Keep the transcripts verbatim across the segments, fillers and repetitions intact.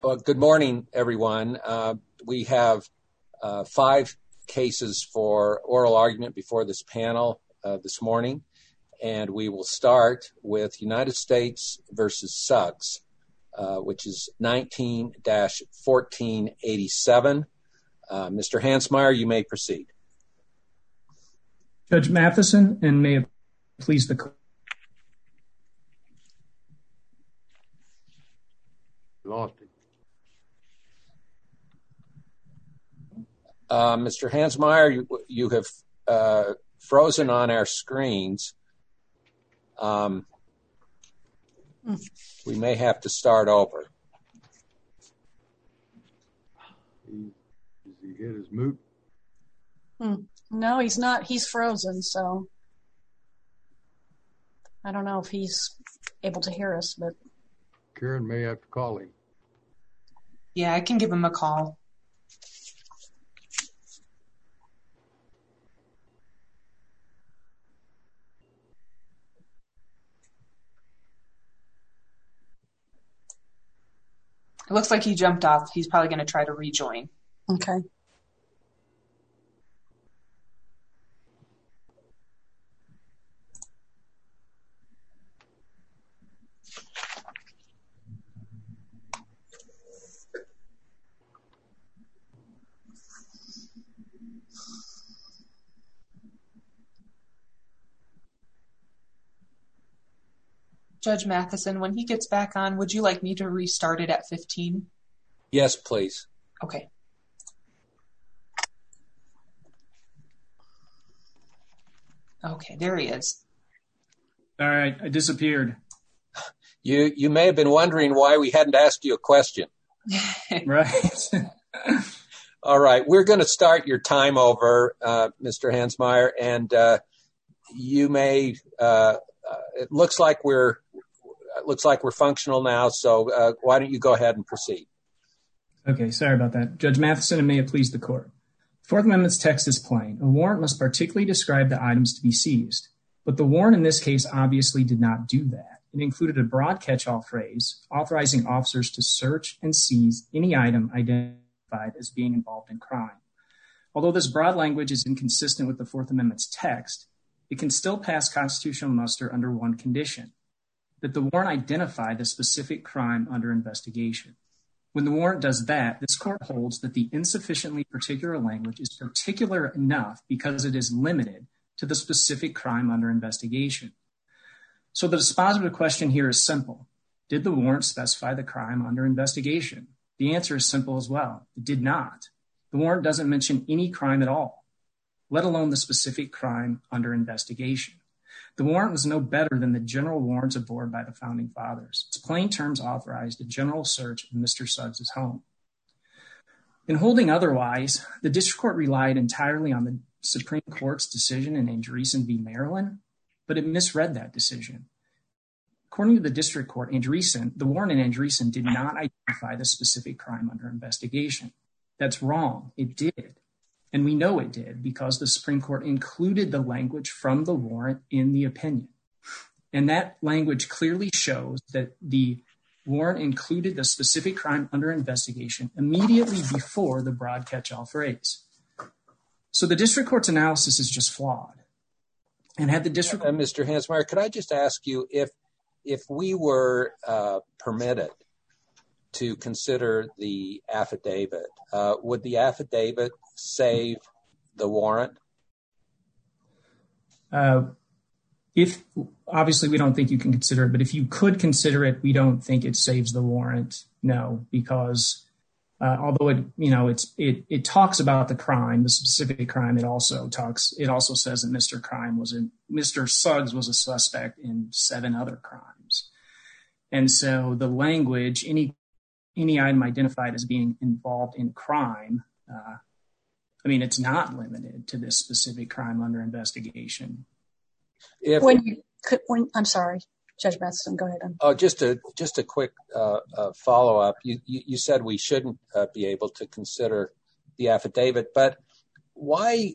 Well, good morning, everyone. Uh, we have uh, five cases for oral argument before this panel uh, this morning, and we will start with United States versus Suggs, uh, which is nineteen dash fourteen eighty-seven. Uh, Mister Hansmeier, you may proceed. Judge Matheson, and may it please the court. Lost it. Uh, Mister Hansmeier, you, you have uh, frozen on our screens. Um, mm. We may have to start over. He, does he hit his mute? Hmm. No, he's not. He's frozen, so I don't know if he's able to hear us. But Karen may have to call him. Yeah, I can give him a call. It looks like he jumped off. He's probably going to try to rejoin. Okay. Judge Matheson, when he gets back on, would you like me to restart it at fifteen? Yes, please. Okay. Okay, there he is. All right, I disappeared. You you may have been wondering why we hadn't asked you a question. Right. All right, we're going to start your time over, uh, Mister Hansmeier, and uh, you may. Uh, uh, it looks like we're. It looks like we're functional now, so uh, why don't you go ahead and proceed? Okay, sorry about that. Judge Matheson, and may it please the court. Fourth Amendment's text is plain. A warrant must particularly describe the items to be seized, but the warrant in this case obviously did not do that. It included a broad catch-all phrase authorizing officers to search and seize any item identified as being involved in crime. Although this broad language is inconsistent with the Fourth Amendment's text, it can still pass constitutional muster under one condition: that the warrant identify the specific crime under investigation. When the warrant does that, this court holds that the insufficiently particular language is particular enough because it is limited to the specific crime under investigation. So the dispositive question here is simple. Did the warrant specify the crime under investigation? The answer is simple as well. It did not. The warrant doesn't mention any crime at all, let alone the specific crime under investigation. The warrant was no better than the general warrants aboard by the Founding Fathers. Its plain terms authorized a general search of Mister Suggs' home. In holding otherwise, the district court relied entirely on the Supreme Court's decision in Andreessen v. Maryland, but it misread that decision. According to the district court, Andreessen, the warrant in Andreessen did not identify the specific crime under investigation. That's wrong. It did. And we know it did because the Supreme Court included the language from the warrant in the opinion. And that language clearly shows that the warrant included the specific crime under investigation immediately before the broad catch-all phrase. So the district court's analysis is just flawed. And had the district... Uh, Mister Hansmeier, could I just ask you if, if we were uh, permitted to consider the affidavit, uh, would the affidavit save the warrant? Uh, if obviously we don't think you can consider it, but if you could consider it, we don't think it saves the warrant. No, because uh, although it, you know, it's it it talks about the crime, the specific crime, it also talks. It also says that Mister Crime was in Mister Suggs was a suspect in seven other crimes, and so the language any any item identified as being involved in crime. Uh, I mean, it's not limited to this specific crime under investigation. If, when you could, when I'm sorry, Judge Matheson, go ahead. Oh, just a just a quick uh, uh, follow up. You, you you said we shouldn't uh, be able to consider the affidavit, but why?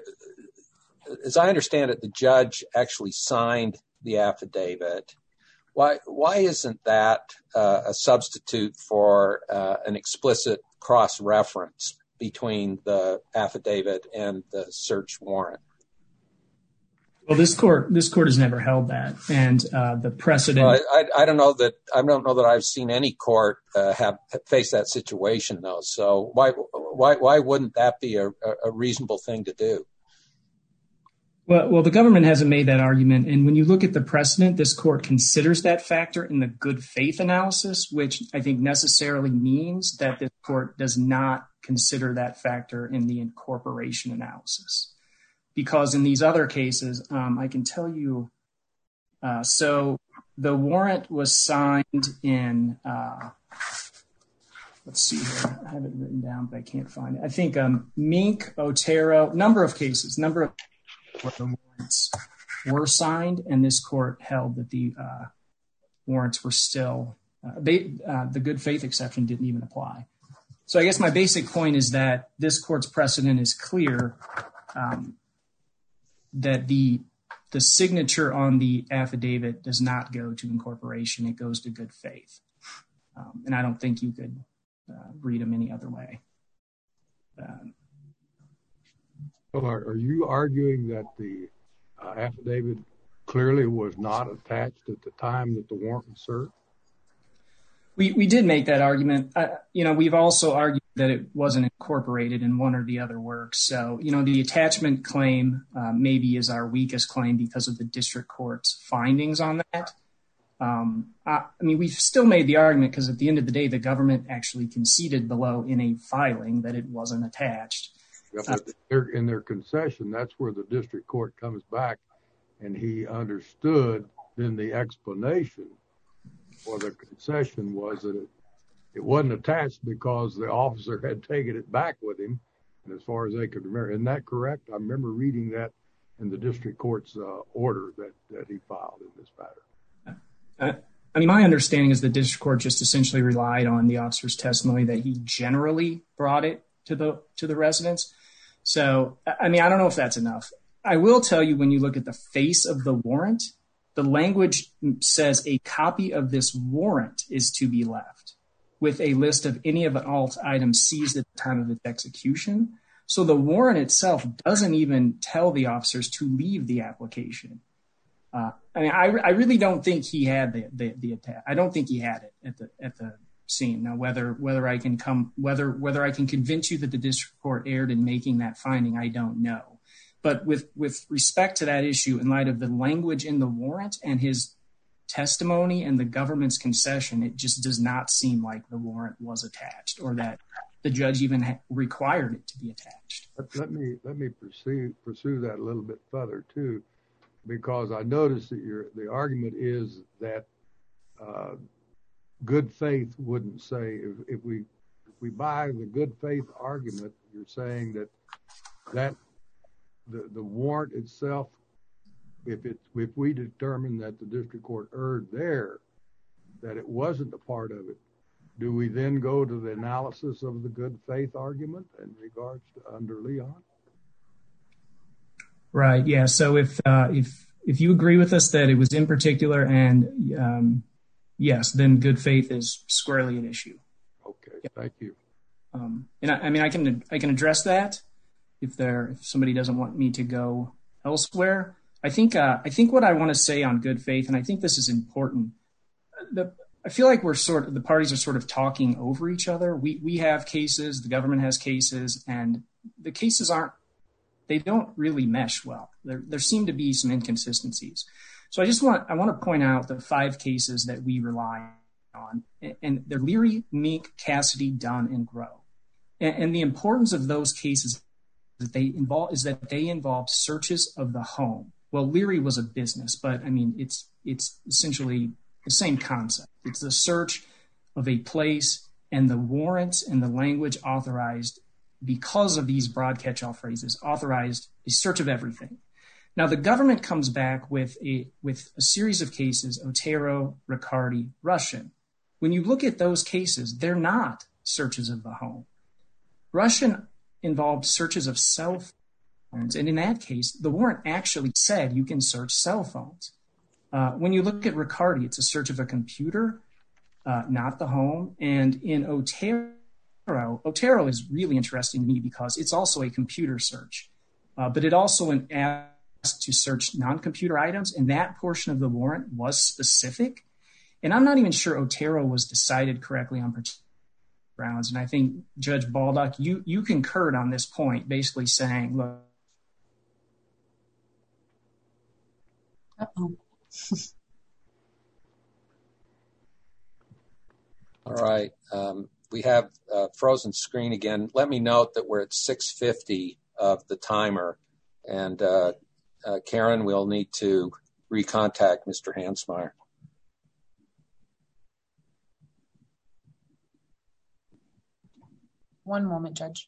As I understand it, the judge actually signed the affidavit. Why why isn't that uh, a substitute for uh, an explicit cross-reference between the affidavit and the search warrant? Well, this court this court has never held that, and uh, the precedent. Well, I, I don't know that I don't know that I've seen any court uh, have faced that situation though. So why why why wouldn't that be a, a reasonable thing to do? Well, well, the government hasn't made that argument, and when you look at the precedent, this court considers that factor in the good faith analysis, which I think necessarily means that this court does not consider that factor in the incorporation analysis. Because in these other cases, um, I can tell you, uh, so the warrant was signed in, uh, let's see here, I have it written down, but I can't find it. I think um, Mink, Otero, number of cases, number of warrants were signed, and this court held that the uh, warrants were still, uh, they, uh, the good faith exception didn't even apply. So I guess my basic point is that this court's precedent is clear, um, that the the signature on the affidavit does not go to incorporation. It goes to good faith. Um, and I don't think you could uh, read them any other way. Um, well, are, are you arguing that the uh, affidavit clearly was not attached at the time that the warrant was served? We we did make that argument. Uh, you know, we've also argued that it wasn't incorporated in one or the other works. So, you know, the attachment claim uh, maybe is our weakest claim because of the district court's findings on that. Um, I, I mean, we've still made the argument because at the end of the day, the government actually conceded below in a filing that it wasn't attached. Yeah, but uh, in their concession, that's where the district court comes back, and he understood then the explanation for the concession was that it, it wasn't attached because the officer had taken it back with him. And as far as they could remember, isn't that correct? I remember reading that in the district court's uh, order that, that he filed in this matter. Uh, I mean, my understanding is the district court just essentially relied on the officer's testimony that he generally brought it to the to the residence. So, I mean, I don't know if that's enough. I will tell you, when you look at the face of the warrant, the language says a copy of this warrant is to be left with a list of any of all items seized at the time of its execution. So the warrant itself doesn't even tell the officers to leave the application. Uh, I mean, I, I really don't think he had the, the, the attack. I don't think he had it at the, at the scene. Now, whether, whether I can come, whether, whether I can convince you that the district court erred in making that finding, I don't know. But with, with respect to that issue, in light of the language in the warrant and his testimony and the government's concession, it just does not seem like the warrant was attached or that the judge even ha- required it to be attached. Let, let me let me pursue pursue that a little bit further too, because I noticed that your the argument is that uh, good faith wouldn't say if, if we if we buy the good faith argument, you're saying that that the the warrant itself, if it if we determine that the district court erred there, that it wasn't a part of it, do we then go to the analysis of the good faith argument in regards to under Leon? Right. Yeah. So if uh, if if you agree with us that it was in particular, and um, yes, then good faith is squarely an issue. Okay. Yeah. Thank you. Um, and I, I mean, I can I can address that if there if somebody doesn't want me to go elsewhere. I think uh, I think what I want to say on good faith, and I think this is important. The, I feel like we're sort of the parties are sort of talking over each other. We we have cases, the government has cases, and the cases aren't. They don't really mesh well. There there seem to be some inconsistencies. So I just want I want to point out the five cases that we rely on, and they're Leary, Mink, Cassidy, Dunn, and Groh. And, and the importance of those cases that they involve is that they involved searches of the home. Well, Leary was a business, but I mean it's it's essentially the same concept. It's the search of a place, and the warrants and the language authorized, because of these broad catch-all phrases, authorized a search of everything. Now, the government comes back with a with a series of cases, Otero, Riccardi, Russian. When you look at those cases, they're not searches of the home. Russian involved searches of cell phones, and in that case, the warrant actually said you can search cell phones. Uh, when you look at Riccardi, it's a search of a computer, uh, not the home. And in Otero, Otero is really interesting to me because it's also a computer search, uh, but it also asked to search non-computer items, and that portion of the warrant was specific. And I'm not even sure Otero was decided correctly on particular grounds. And I think Judge Baldock, you, you concurred on this point, basically saying, look. Uh-oh. All right. Um, we have a frozen screen again. Let me note that we're at six fifty of the timer. And uh, uh, Karen, we'll need to recontact Mister Hansmeier. One moment, Judge.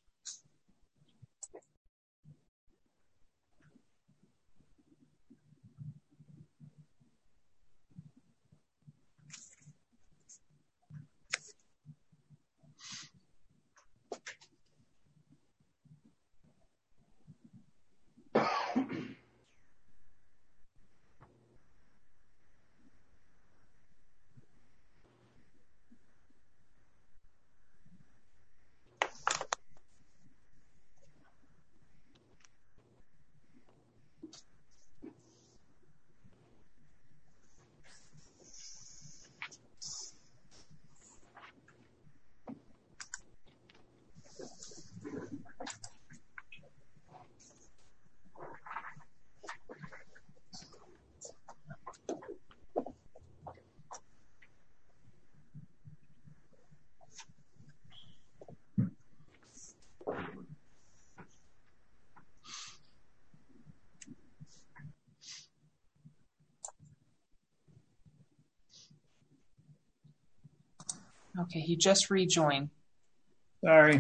Okay, he just rejoined. Sorry.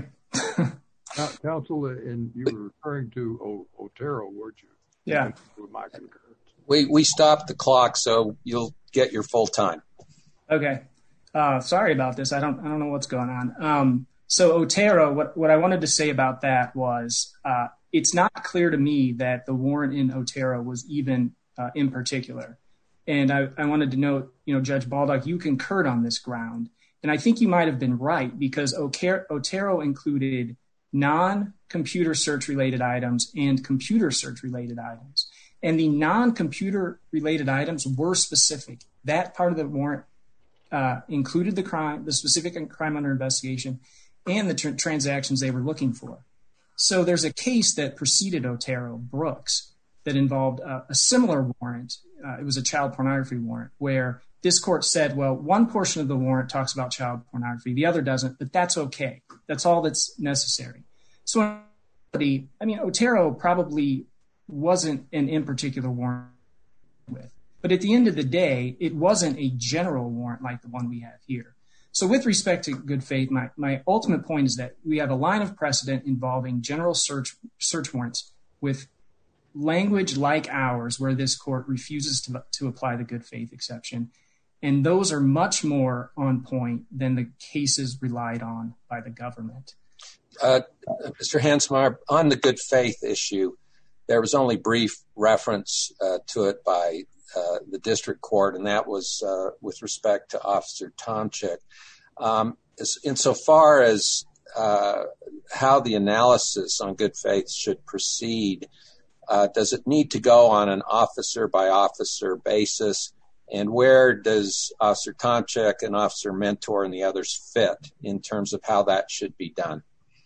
Counsel, and you were referring to o- Otero, weren't you? Yeah. With my concurrence. We, we stopped the clock, so you'll get your full time. Okay. Uh, sorry about this. I don't I don't know what's going on. Um, so Otero, what, what I wanted to say about that was uh, it's not clear to me that the warrant in Otero was even uh, in particular. And I, I wanted to note, you know, Judge Baldock, you concurred on this ground. And I think you might have been right because Otero included non-computer search related items and computer search related items. And the non-computer related items were specific. That part of the warrant uh, included the crime, the specific crime under investigation, and the tr- transactions they were looking for. So there's a case that preceded Otero, Brooks, that involved uh, a similar warrant. Uh, it was a child pornography warrant where this court said, well, one portion of the warrant talks about child pornography, the other doesn't, but that's okay. That's all that's necessary. So, in reality, I mean, Otero probably wasn't an in particular warrant with, but at the end of the day, it wasn't a general warrant like the one we have here. So with respect to good faith, my, my ultimate point is that we have a line of precedent involving general search search warrants with language like ours, where this court refuses to, to apply the good faith exception. And those are much more on point than the cases relied on by the government. Uh, Mister Hansmeier, on the good faith issue, there was only brief reference uh, to it by uh, the district court, and that was uh, with respect to Officer Tomczyk. Um, as, insofar as uh, how the analysis on good faith should proceed, uh, does it need to go on an officer-by-officer basis? And where does Officer Tomczyk and Officer Mentor and the others fit in terms of how that should be done?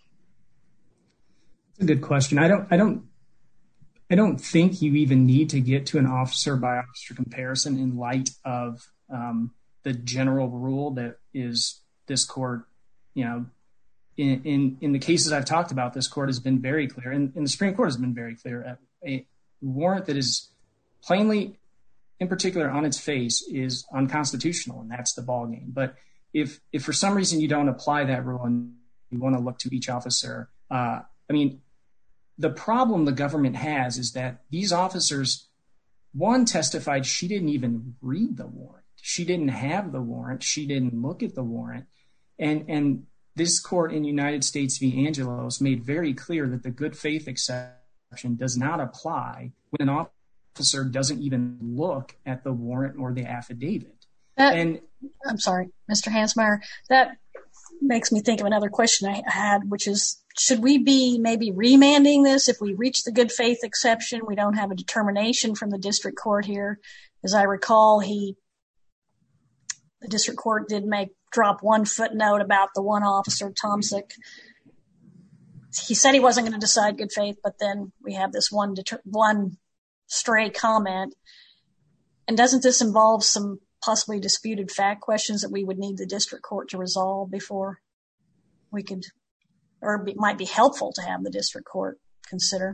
That's a good question. I don't, I don't, I don't think you even need to get to an officer-by-officer comparison in light of um, the general rule that is this court. You know, in, in in the cases I've talked about, this court has been very clear, and, and the Supreme Court has been very clear. A warrant that is plainly, in particular on its face, is unconstitutional, and that's the ballgame. But if if for some reason you don't apply that rule and you want to look to each officer, uh, I mean, the problem the government has is that these officers, one, testified she didn't even read the warrant. She didn't have the warrant. She didn't look at the warrant. And, and this court in United States v. Angelos made very clear that the good faith exception does not apply when an officer doesn't even look at the warrant or the affidavit. That, and I'm sorry, Mister Hansmeier, that makes me think of another question I had, which is, should we be maybe remanding this if we reach the good faith exception? We don't have a determination from the district court here. As I recall, he, the district court did make, drop one footnote about the one officer, Tomsic. He said he wasn't going to decide good faith, but then we have this one, deter- one stray comment. And doesn't this involve some possibly disputed fact questions that we would need the district court to resolve before we could, or it might be helpful to have the district court consider?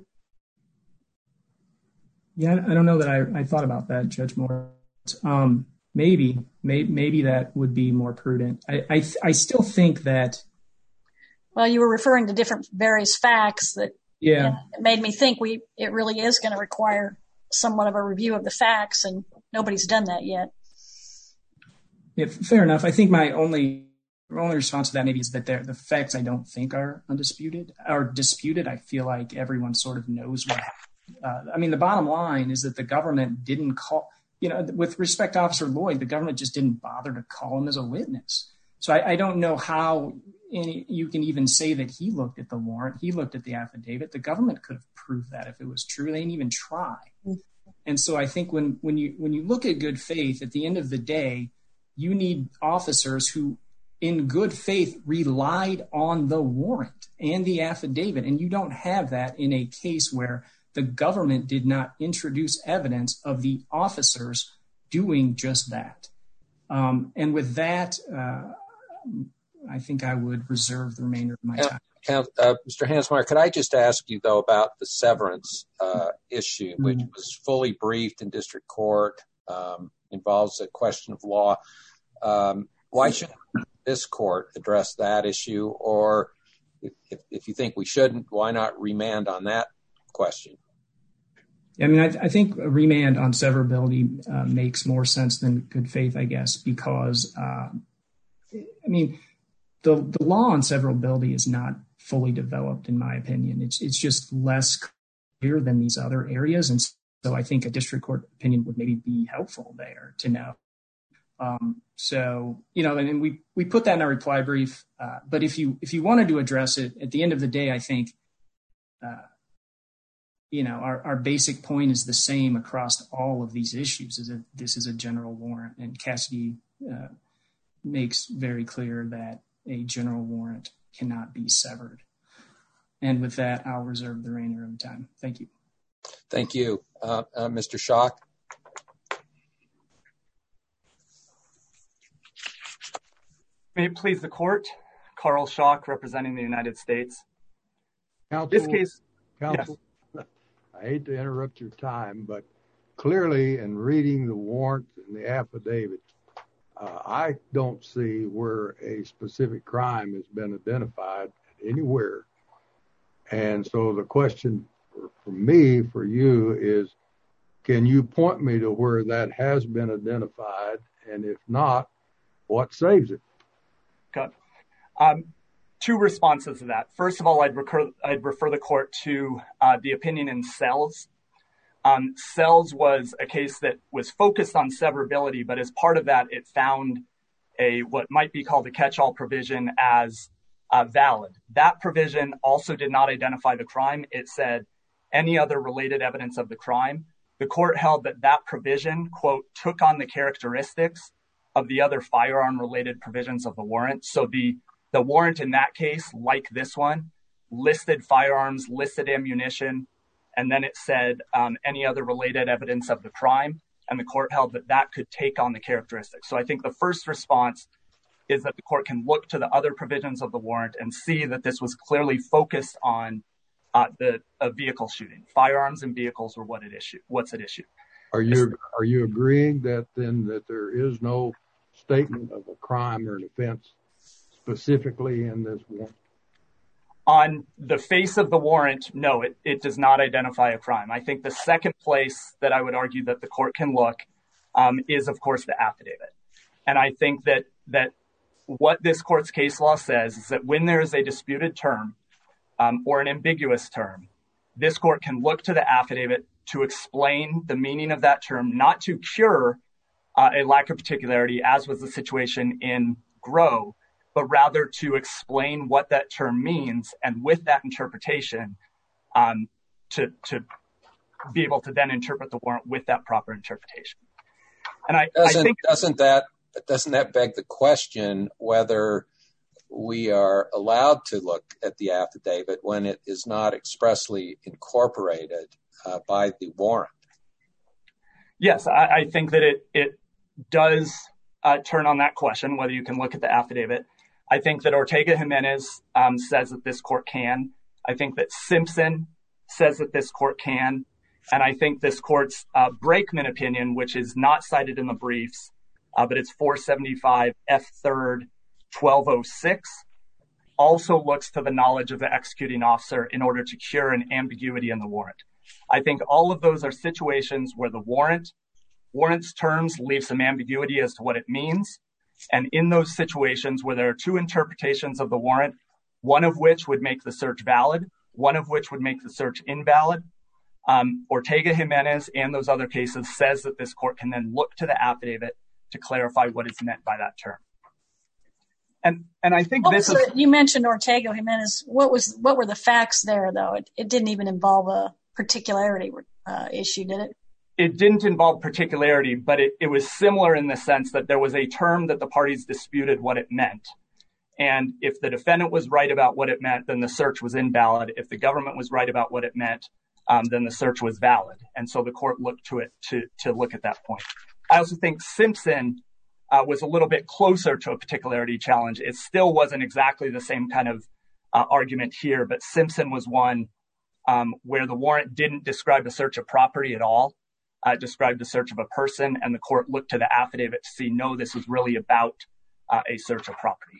Yeah, I don't know that I, I thought about that, Judge Moore. Um, maybe, may, maybe that would be more prudent. I, I, I still think that. Well, you were referring to different various facts that yeah. You know, it made me think we, it really is going to require somewhat of a review of the facts, and nobody's done that yet. Yeah, fair enough. I think my only only response to that maybe is that the facts I don't think are undisputed or disputed. I feel like everyone sort of knows what happened. Uh, I mean, the bottom line is that the government didn't call, you know, with respect to Officer Lloyd, the government just didn't bother to call him as a witness. So I, I don't know how any, you can even say that he looked at the warrant. He looked at the affidavit. The government could have proved that if it was true. They didn't even try. Mm-hmm. And so I think when, when you when you look at good faith, at the end of the day, you need officers who, in good faith, relied on the warrant and the affidavit. And you don't have that in a case where the government did not introduce evidence of the officers doing just that. Um, and with that, uh, I think I would reserve the remainder of my time. Uh, uh, Mister Hansmeier, could I just ask you, though, about the severance uh, issue, mm-hmm. which was fully briefed in district court, um, involves a question of law. Um, why shouldn't this court address that issue? Or if, if, if you think we shouldn't, why not remand on that question? I mean, I, I think a remand on severability uh, makes more sense than good faith, I guess, because, uh, I mean, the, the law on severability is not fully developed, in my opinion. It's it's just less clear than these other areas. And so I think a district court opinion would maybe be helpful there to know. Um, so, you know, and we, we put that in our reply brief. Uh, but if you if you wanted to address it, at the end of the day, I think, uh, you know, our, our basic point is the same across all of these issues, is that this is a general warrant. And Cassidy uh, makes very clear that a general warrant cannot be severed. And with that, I'll reserve the remainder of the time. Thank you. Thank you. Uh, uh, Mister Schock. May it please the court, Carl Schock, representing the United States. Counsel, this case, counsel, yes. I hate to interrupt your time, but clearly in reading the warrant and the affidavit, uh, I don't see where a specific crime has been identified anywhere. And so the question for, for me, for you, is can you point me to where that has been identified? And if not, what saves it? Good. Um, two responses to that. First of all, I'd, recur, I'd refer the court to uh, the opinion in Sells. Um, Sells was a case that was focused on severability, but as part of that, it found a what might be called a catch-all provision as uh, valid. That provision also did not identify the crime. It said any other related evidence of the crime. The court held that that provision, quote, took on the characteristics of the other firearm-related provisions of the warrant. So the, the warrant in that case, like this one, listed firearms, listed ammunition, and then it said um, any other related evidence of the crime. And the court held that that could take on the characteristics. So I think the first response is that the court can look to the other provisions of the warrant and see that this was clearly focused on uh, the a vehicle shooting. Firearms and vehicles were what at issue. What's at issue? Are you are you agreeing that then that there is no statement of a crime or an offense specifically in this warrant? On the face of the warrant, no, it, it does not identify a crime. I think the second place that I would argue that the court can look um, is, of course, the affidavit. And I think that that what this court's case law says is that when there is a disputed term um, or an ambiguous term, this court can look to the affidavit to explain the meaning of that term, not to cure uh, a lack of particularity, as was the situation in Grow, but rather to explain what that term means, and with that interpretation, um, to, to be able to then interpret the warrant with that proper interpretation. And I, doesn't, I think doesn't that doesn't that beg the question whether we are allowed to look at the affidavit when it is not expressly incorporated uh, by the warrant? Yes, I, I think that it it does uh, turn on that question, whether you can look at the affidavit. I think that Ortega-Jimenez um, says that this court can. I think that Simpson says that this court can. And I think this court's uh, Brakeman opinion, which is not cited in the briefs, uh, but it's four seventy-five F third twelve oh six, also looks to the knowledge of the executing officer in order to cure an ambiguity in the warrant. I think all of those are situations where the warrant, warrant's terms leave some ambiguity as to what it means. And in those situations where there are two interpretations of the warrant, one of which would make the search valid, one of which would make the search invalid, um, Ortega-Jimenez and those other cases says that this court can then look to the affidavit to clarify what is meant by that term. And and I think this is... You mentioned Ortega-Jimenez. What was what were the facts there, though? It, it didn't even involve a particularity uh, issue, did it? It didn't involve particularity, but it, it was similar in the sense that there was a term that the parties disputed what it meant. And if the defendant was right about what it meant, then the search was invalid. If the government was right about what it meant, um, then the search was valid. And so the court looked to it to, to look at that point. I also think Simpson uh, was a little bit closer to a particularity challenge. It still wasn't exactly the same kind of uh, argument here, but Simpson was one um, where the warrant didn't describe a search of property at all. Uh, described the search of a person, and the court looked to the affidavit to see, no, this was really about uh, a search of property.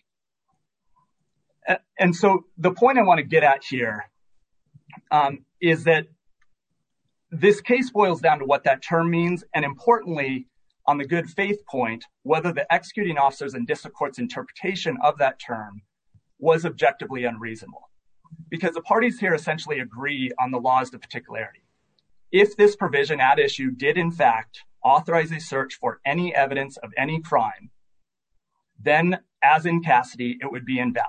Uh, and so the point I want to get at here um, is that this case boils down to what that term means, and importantly, on the good faith point, whether the executing officer's and district court's interpretation of that term was objectively unreasonable. Because the parties here essentially agree on the laws of particularity. If this provision at issue did, in fact, authorize a search for any evidence of any crime, then, as in Cassidy, it would be invalid.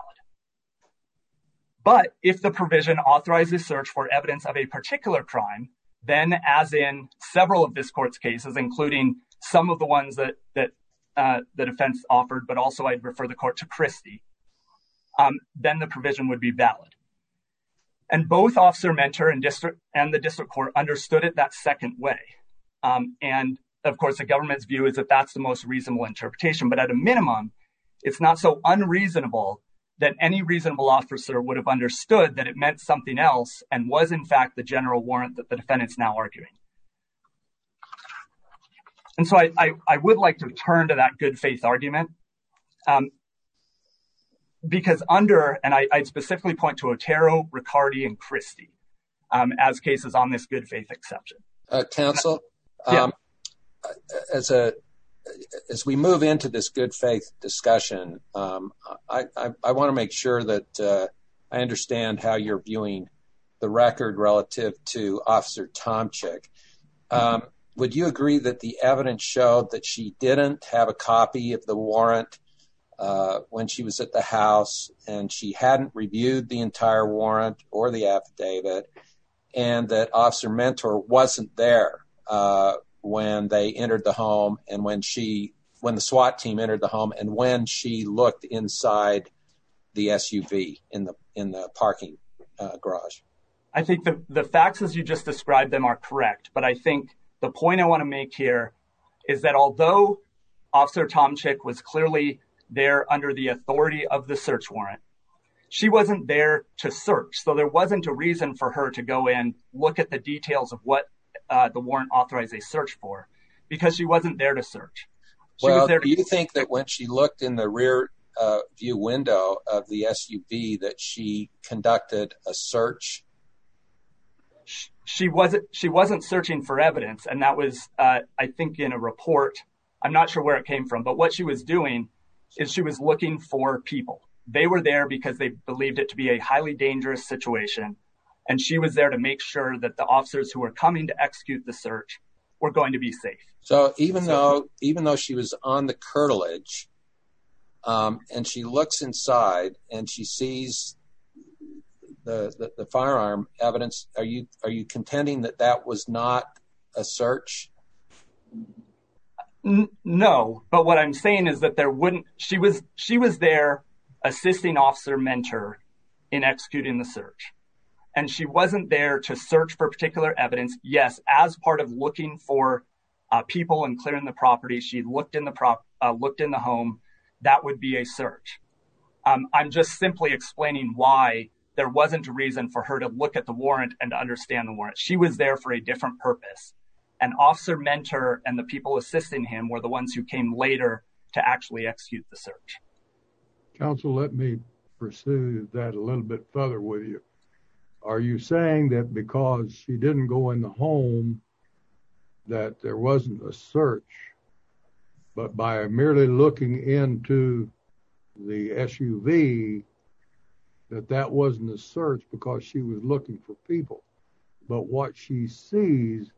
But if the provision authorizes search for evidence of a particular crime, then, as in several of this court's cases, including some of the ones that, that uh, the defense offered, but also I'd refer the court to Christie, um, then the provision would be valid. And both Officer Mentor and district and the district court understood it that second way. Um, and of course, the government's view is that that's the most reasonable interpretation. But at a minimum, it's not so unreasonable that any reasonable officer would have understood that it meant something else and was, in fact, the general warrant that the defendant's now arguing. And so I, I, I would like to turn to that good faith argument. Um, Because under, and I, I'd specifically point to Otero, Riccardi, and Christie um, as cases on this good faith exception. Uh, counsel, yeah. um, as a as we move into this good faith discussion, um, I, I, I want to make sure that uh, I understand how you're viewing the record relative to Officer Tomczyk. Um, would you agree that the evidence showed that she didn't have a copy of the warrant Uh, when she was at the house, and she hadn't reviewed the entire warrant or the affidavit, and that Officer Mentor wasn't there uh, when they entered the home, and when she, when the SWAT team entered the home, and when she looked inside the S U V in the in the parking uh, garage? I think the the facts as you just described them are correct, but I think the point I want to make here is that although Officer Tomczyk was clearly there under the authority of the search warrant, she wasn't there to search. So there wasn't a reason for her to go in, look at the details of what uh, the warrant authorized a search for, because she wasn't there to search. She well, was there to- do you think that when she looked in the rear uh, view window of the S U V that she conducted a search? She wasn't, she wasn't searching for evidence. And that was, uh, I think, in a report. I'm not sure where it came from, but what she was doing is she was looking for people. They were there because they believed it to be a highly dangerous situation. And she was there to make sure that the officers who were coming to execute the search were going to be safe. So even so, though even though she was on the curtilage, um, and she looks inside and she sees the, the the firearm evidence, are you are you contending that that was not a search? N- no, but what I'm saying is that there wouldn't. She was she was there assisting Officer Mentor in executing the search. And she wasn't there to search for particular evidence. Yes, as part of looking for uh, people and clearing the property, she looked in the prop, uh, looked in the home. That would be a search. Um, I'm just simply explaining why there wasn't a reason for her to look at the warrant and to understand the warrant. She was there for a different purpose. And Officer Mentor and the people assisting him were the ones who came later to actually execute the search. Counsel, let me pursue that a little bit further with you. Are you saying that because she didn't go in the home that there wasn't a search, but by merely looking into the S U V, that that wasn't a search because she was looking for people? But what she sees,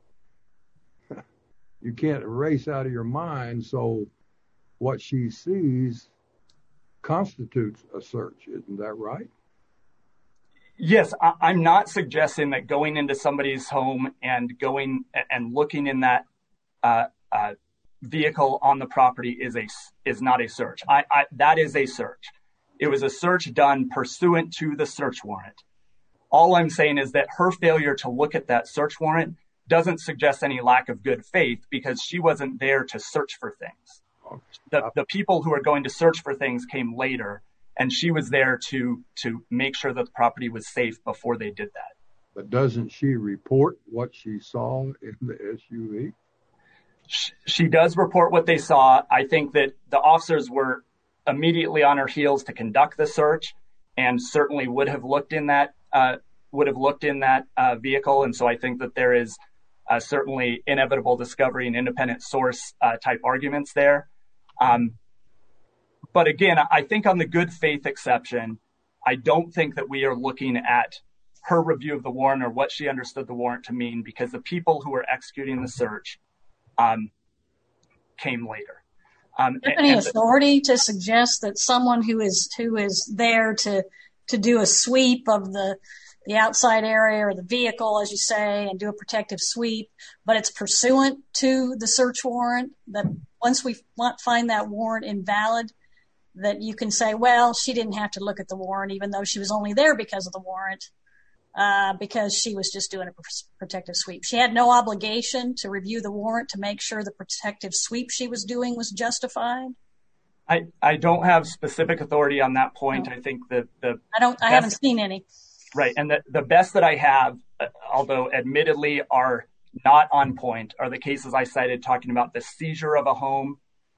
you can't erase out of your mind, so what she sees constitutes a search. Isn't that right? Yes, I'm not suggesting that going into somebody's home and going and looking in that uh, uh, vehicle on the property is a is not a search. I, I, that is a search. It was a search done pursuant to the search warrant. All I'm saying is that her failure to look at that search warrant doesn't suggest any lack of good faith because she wasn't there to search for things. The, the people who are going to search for things came later. And she was there to to make sure that the property was safe before they did that. But doesn't she report what she saw in the S U V? She, she does report what they saw. I think that the officers were immediately on her heels to conduct the search, and certainly would have looked in that uh, would have looked in that uh, vehicle. And so I think that there is uh, certainly inevitable discovery and independent source uh, type arguments there. Um, But again, I think on the good faith exception, I don't think that we are looking at her review of the warrant or what she understood the warrant to mean, because the people who were executing the search um, came later. Um, Do you have any authority to suggest that someone who is who is there to to do a sweep of the the outside area or the vehicle, as you say, and do a protective sweep, but it's pursuant to the search warrant, that once we find that warrant invalid, that you can say, well, she didn't have to look at the warrant, even though she was only there because of the warrant, uh, because she was just doing a protective sweep. She had no obligation to review the warrant to make sure the protective sweep she was doing was justified. I, I don't have specific authority on that point. No. I think that the I don't. I best, haven't seen any. Right, and the, the best that I have, although admittedly are not on point, are the cases I cited talking about the seizure of a home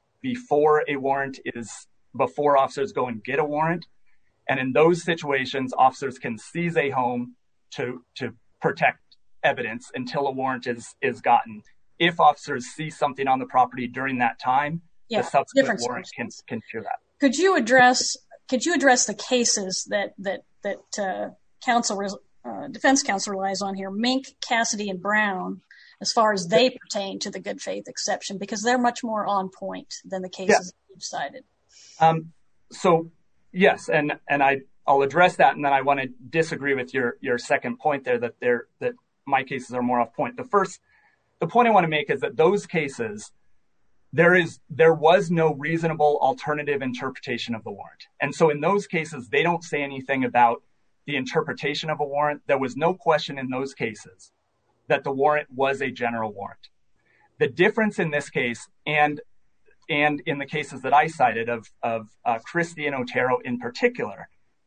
before a warrant is. before officers go and get a warrant. And in those situations, officers can seize a home to to protect evidence until a warrant is, is gotten. If officers see something on the property during that time, yeah, the subsequent warrant can, can cure that. Could you address could you address the cases that that that uh, counsel uh, defense counsel relies on here, Mink, Cassidy, and Brown, as far as they pertain to the good faith exception, because they're much more on point than the cases yeah. you've cited. Um, so yes, and, and I, I'll address that. And then I want to disagree with your, your second point there, that they're, that my cases are more off point. The first, the point I want to make is that those cases, there is, there was no reasonable alternative interpretation of the warrant. And so in those cases, they don't say anything about the interpretation of a warrant. There was no question in those cases that the warrant was a general warrant. The difference in this case, and and in the cases that I cited of, of uh, Christie and Otero in particular,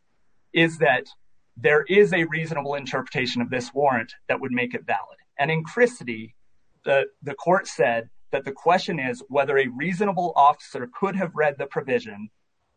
is that there is a reasonable interpretation of this warrant that would make it valid. And in Christie, the, the court said that the question is whether a reasonable officer could have read the provision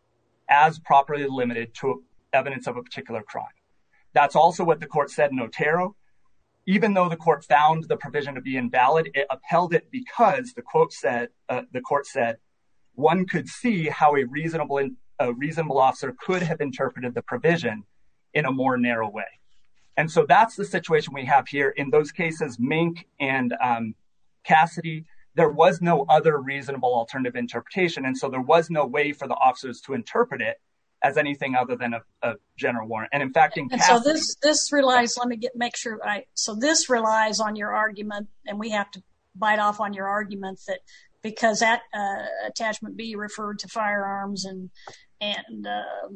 as properly limited to evidence of a particular crime. That's also what the court said in Otero. Even though the court found the provision to be invalid, it upheld it because the quote said, uh, the court said, one could see how a reasonable, a reasonable officer could have interpreted the provision in a more narrow way. And so that's the situation we have here. In those cases, Mink and um, Cassidy, there was no other reasonable alternative interpretation. And so there was no way for the officers to interpret it as anything other than a, a general warrant. And in fact, in and Cassidy, so this this relies, let me get make sure I, so this relies on your argument, and we have to bite off on your argument that because that uh, attachment B referred to firearms and, and uh,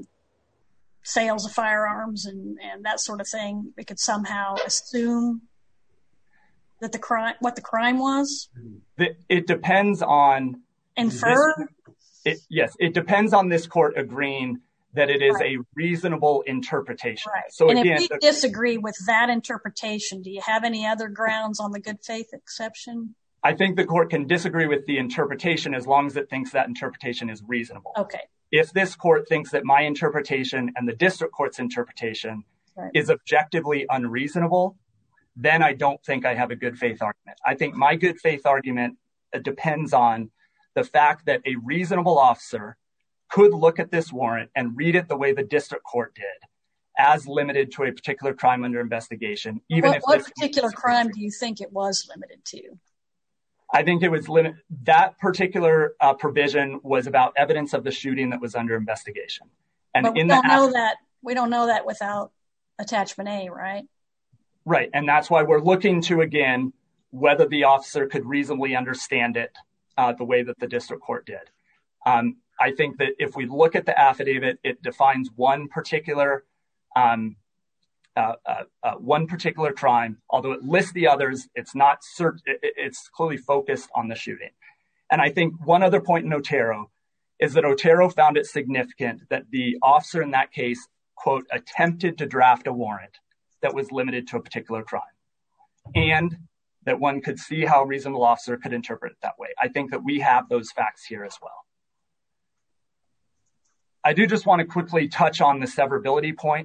sales of firearms and, and that sort of thing, we could somehow assume that the crime, what the crime was? It depends on... Infer? This, it, yes, it depends on this court agreeing that it is right. a reasonable interpretation. Right. So and again, if we the, disagree with that interpretation, do you have any other grounds on the good faith exception? I think the court can disagree with the interpretation as long as it thinks that interpretation is reasonable. Okay. If this court thinks that my interpretation and the district court's interpretation right. is objectively unreasonable, then I don't think I have a good faith argument. I think my good faith argument depends on the fact that a reasonable officer could look at this warrant and read it the way the district court did, as limited to a particular crime under investigation. Even what, if what this particular crime do you think it was limited to? I think it was limit. That particular uh, provision was about evidence of the shooting that was under investigation. And but we in don't the know act- that we don't know that without attachment A, right? Right. And that's why we're looking to, again, whether the officer could reasonably understand it uh, the way that the district court did. Um, I think that if we look at the affidavit, it defines one particular um, uh, uh, uh, one particular crime. Although it lists the others, it's not cert- it's clearly focused on the shooting. And I think one other point in Otero is that Otero found it significant that the officer in that case, quote, attempted to draft a warrant that was limited to a particular crime, and that one could see how a reasonable officer could interpret it that way. I think that we have those facts here as well. I do just want to quickly touch on the severability point.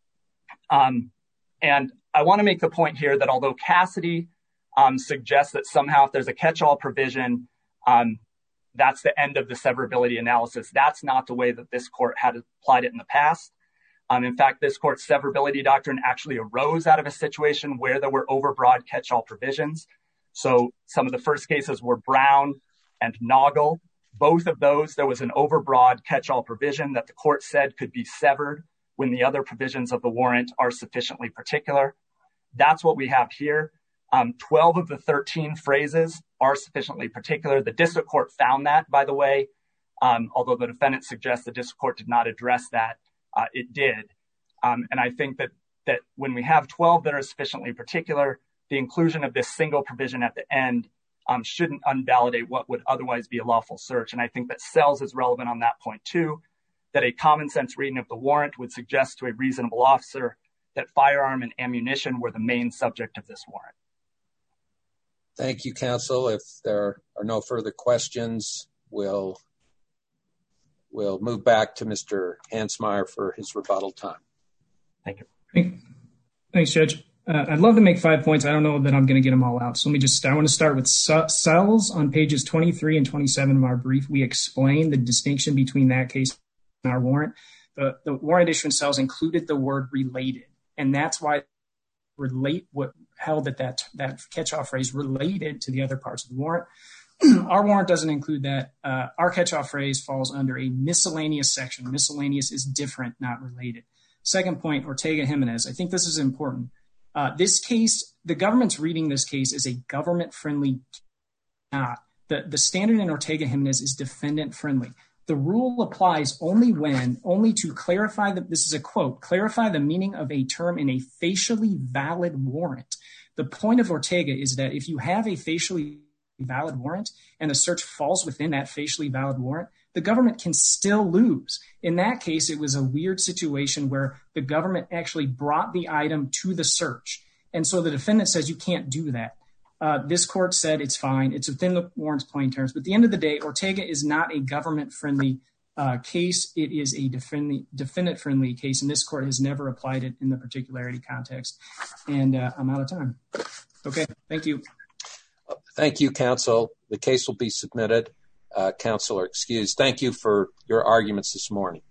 Um, and I want to make the point here that although Cassidy um, suggests that somehow if there's a catch-all provision, um, that's the end of the severability analysis, that's not the way that this court had applied it in the past. Um, in fact, this court's severability doctrine actually arose out of a situation where there were overbroad catch-all provisions. So some of the first cases were Brown and Noggle. Both of those, there was an overbroad catch-all provision that the court said could be severed when the other provisions of the warrant are sufficiently particular. That's what we have here. Um, twelve of the thirteen phrases are sufficiently particular. The district court found that, by the way, um, although the defendant suggests the district court did not address that. Uh, it did. Um, and I think that that when we have twelve that are sufficiently particular, the inclusion of this single provision at the end um, shouldn't unvalidate what would otherwise be a lawful search. And I think that Sells is relevant on that point too, that a common sense reading of the warrant would suggest to a reasonable officer that firearm and ammunition were the main subject of this warrant. Thank you, counsel. If there are no further questions, we'll We'll move back to Mister Hansmeier for his rebuttal time. Thank you. Thanks, Judge. Uh, I'd love to make five points. I don't know that I'm going to get them all out. So let me just, I want to start with Sells on pages twenty-three and twenty-seven of our brief. We explain the distinction between that case and our warrant. The, the warrant issue in Sells included the word related. And that's why relate what held that that, that catch-all phrase related to the other parts of the warrant. Our warrant doesn't include that. Uh, our catch-all phrase falls under a miscellaneous section. Miscellaneous is different, not related. Second point, Ortega-Jimenez. I think this is important. Uh, this case, the government's reading this case is a government-friendly not. The, the standard in Ortega-Jimenez is defendant-friendly. The rule applies only when, only to clarify, the, this is a quote, clarify the meaning of a term in a facially valid warrant. The point of Ortega is that if you have a facially valid warrant and the search falls within that facially valid warrant, the government can still lose. In that case, it was a weird situation where the government actually brought the item to the search. And so the defendant says you can't do that. Uh, this court said it's fine. It's within the warrant's plain terms. But at the end of the day, Ortega is not a government-friendly uh, case. It is a defend- defendant-friendly case, and this court has never applied it in the particularity context. And uh, I'm out of time. Okay, thank you. Thank you, counsel. The case will be submitted. Uh, counsel are excused. Thank you for your arguments this morning.